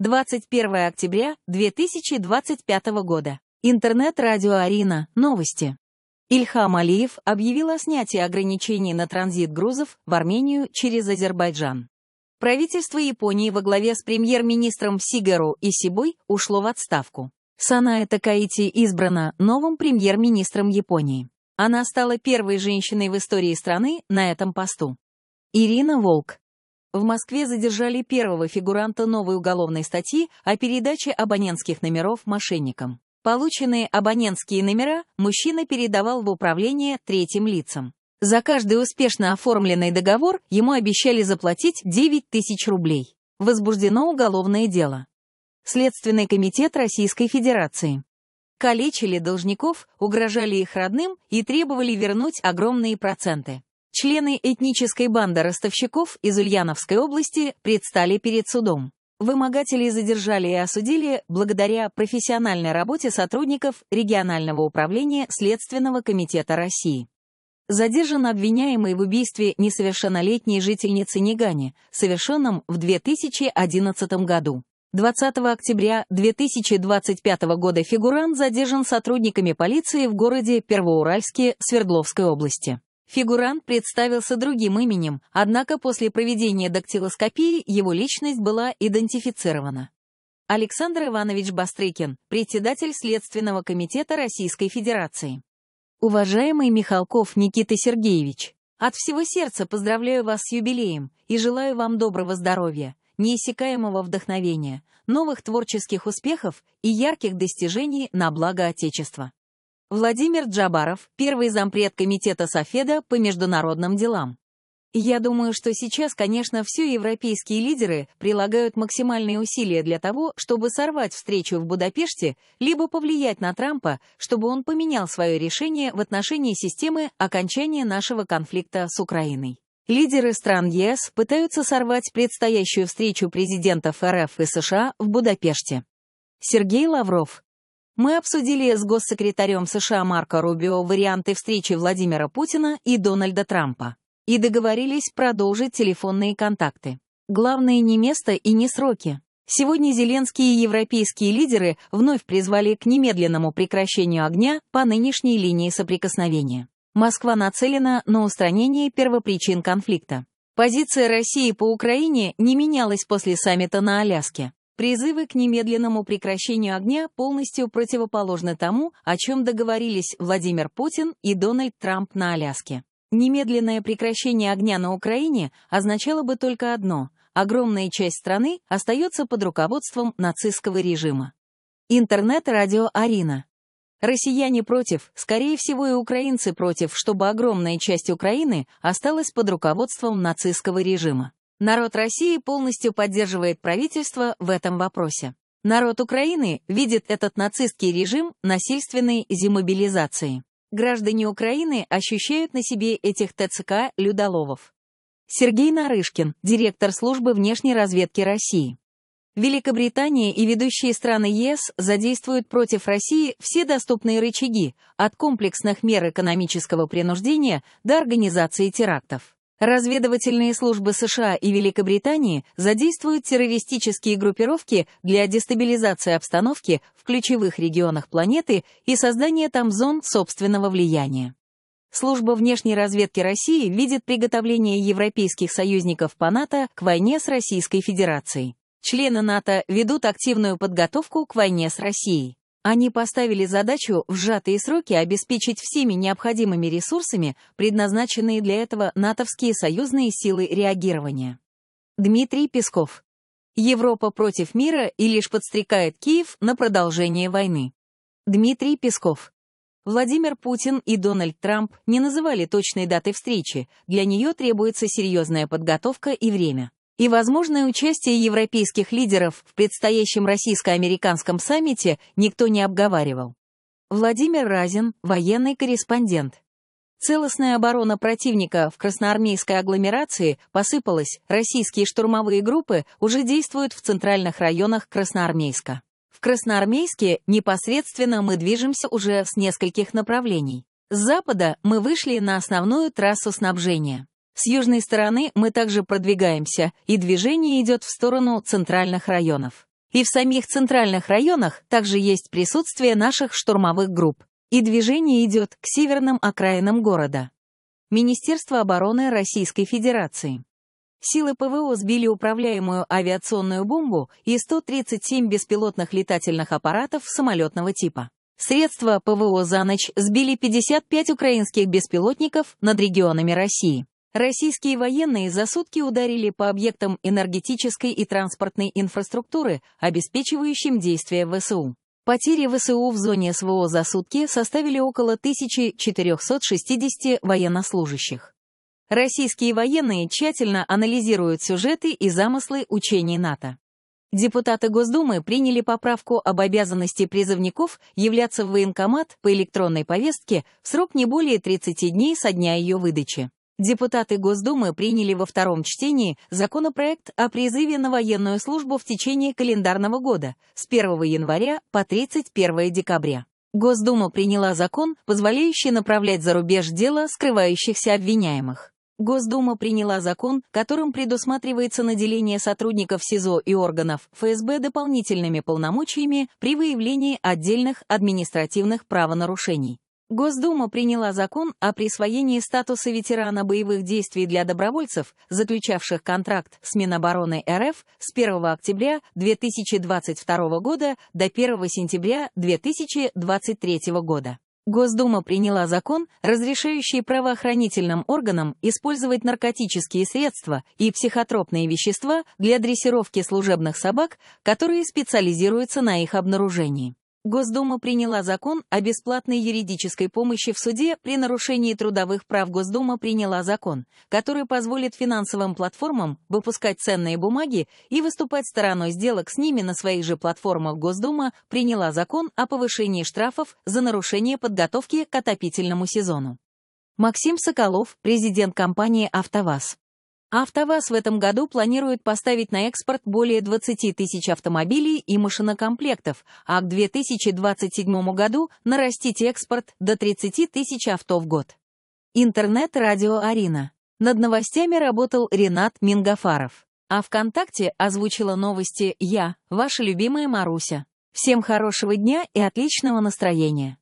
21 октября 2025 года. Интернет-радио Арина. Новости. Ильхам Алиев объявил о снятии ограничений на транзит грузов в Армению через Азербайджан. Правительство Японии во главе с премьер-министром Сигеру Исибой ушло в отставку. Санае Такаити избрана новым премьер-министром Японии. Она стала первой женщиной в истории страны на этом посту. Ирина Волк. В Москве задержали первого фигуранта новой уголовной статьи о передаче абонентских номеров мошенникам. Полученные абонентские номера мужчина передавал в управление третьим лицам. За каждый успешно оформленный договор ему обещали заплатить 9 тысяч рублей. Возбуждено уголовное дело. Следственный комитет Российской Федерации. Калечили должников, угрожали их родным и требовали вернуть огромные проценты. Члены этнической банды ростовщиков из Ульяновской области предстали перед судом. Вымогателей задержали и осудили благодаря профессиональной работе сотрудников регионального управления Следственного комитета России. Задержан обвиняемый в убийстве несовершеннолетней жительницы Нягани, совершенном в 2011 году. 20 октября 2025 года фигурант задержан сотрудниками полиции в городе Первоуральске Свердловской области. Фигурант представился другим именем, однако после проведения дактилоскопии его личность была идентифицирована. Александр Иванович Бастрыкин, председатель Следственного комитета Российской Федерации. Уважаемый Михалков Никита Сергеевич, от всего сердца поздравляю вас с юбилеем и желаю вам доброго здоровья, неиссякаемого вдохновения, новых творческих успехов и ярких достижений на благо Отечества. Владимир Джабаров, первый зампред комитета Софеда по международным делам. Я думаю, что сейчас, конечно, все европейские лидеры прилагают максимальные усилия для того, чтобы сорвать встречу в Будапеште, либо повлиять на Трампа, чтобы он поменял свое решение в отношении системы окончания нашего конфликта с Украиной. Лидеры стран ЕС пытаются сорвать предстоящую встречу президентов РФ и США в Будапеште. Сергей Лавров. Мы обсудили с госсекретарем США Марко Рубио варианты встречи Владимира Путина и Дональда Трампа и договорились продолжить телефонные контакты. Главное не место и не сроки. Сегодня Зеленский и европейские лидеры вновь призвали к немедленному прекращению огня по нынешней линии соприкосновения. Москва нацелена на устранение первопричин конфликта. Позиция России по Украине не менялась после саммита на Аляске. Призывы к немедленному прекращению огня полностью противоположны тому, о чем договорились Владимир Путин и Дональд Трамп на Аляске. Немедленное прекращение огня на Украине означало бы только одно – огромная часть страны остается под руководством нацистского режима. Интернет-радио Арина. Россияне против, скорее всего и украинцы против, чтобы огромная часть Украины осталась под руководством нацистского режима. Народ России полностью поддерживает правительство в этом вопросе. Народ Украины видит этот нацистский режим насильственной демобилизацией. Граждане Украины ощущают на себе этих ТЦК-людоловов. Сергей Нарышкин, директор службы внешней разведки России. Великобритания и ведущие страны ЕС задействуют против России все доступные рычаги, от комплексных мер экономического принуждения до организации терактов. Разведывательные службы США и Великобритании задействуют террористические группировки для дестабилизации обстановки в ключевых регионах планеты и создания там зон собственного влияния. Служба внешней разведки России видит приготовление европейских союзников по НАТО к войне с Российской Федерацией. Члены НАТО ведут активную подготовку к войне с Россией. Они поставили задачу в сжатые сроки обеспечить всеми необходимыми ресурсами предназначенные для этого натовские союзные силы реагирования. Дмитрий Песков. Европа против мира и лишь подстрекает Киев на продолжение войны. Дмитрий Песков. Владимир Путин и Дональд Трамп не называли точной даты встречи, для нее требуется серьезная подготовка и время. И возможное участие европейских лидеров в предстоящем российско-американском саммите никто не обговаривал. Владимир Разин, военный корреспондент. Целостная оборона противника в красноармейской агломерации посыпалась, российские штурмовые группы уже действуют в центральных районах Красноармейска. В Красноармейске непосредственно мы движемся уже с нескольких направлений. С запада мы вышли на основную трассу снабжения. С южной стороны мы также продвигаемся, и движение идет в сторону центральных районов. И в самих центральных районах также есть присутствие наших штурмовых групп. И движение идет к северным окраинам города. Министерство обороны Российской Федерации. Силы ПВО сбили управляемую авиационную бомбу и 137 беспилотных летательных аппаратов самолетного типа. Средства ПВО за ночь сбили 55 украинских беспилотников над регионами России. Российские военные за сутки ударили по объектам энергетической и транспортной инфраструктуры, обеспечивающим действия ВСУ. Потери ВСУ в зоне СВО за сутки составили около 1460 военнослужащих. Российские военные тщательно анализируют сюжеты и замыслы учений НАТО. Депутаты Госдумы приняли поправку об обязанности призывников являться в военкомат по электронной повестке в срок не более 30 дней со дня ее выдачи. Депутаты Госдумы приняли во втором чтении законопроект о призыве на военную службу в течение календарного года с 1 января по 31 декабря. Госдума приняла закон, позволяющий направлять за рубеж дела скрывающихся обвиняемых. Госдума приняла закон, которым предусматривается наделение сотрудников СИЗО и органов ФСБ дополнительными полномочиями при выявлении отдельных административных правонарушений. Госдума приняла закон о присвоении статуса ветерана боевых действий для добровольцев, заключавших контракт с Минобороны РФ с 1 октября 2022 года до 1 сентября 2023 года. Госдума приняла закон, разрешающий правоохранительным органам использовать наркотические средства и психотропные вещества для дрессировки служебных собак, которые специализируются на их обнаружении. Госдума приняла закон о бесплатной юридической помощи в суде при нарушении трудовых прав. Госдума приняла закон, который позволит финансовым платформам выпускать ценные бумаги и выступать стороной сделок с ними на своих же платформах. Госдума приняла закон о повышении штрафов за нарушение подготовки к отопительному сезону. Максим Соколов, президент компании «АвтоВАЗ». АвтоВАЗ в этом году планирует поставить на экспорт более 20 тысяч автомобилей и машинокомплектов, а к 2027 году нарастить экспорт до 30 тысяч авто в год. Интернет-радио «Арина». Над новостями работал Ренат Мингафаров. А ВКонтакте озвучила новости я, ваша любимая Маруся. Всем хорошего дня и отличного настроения.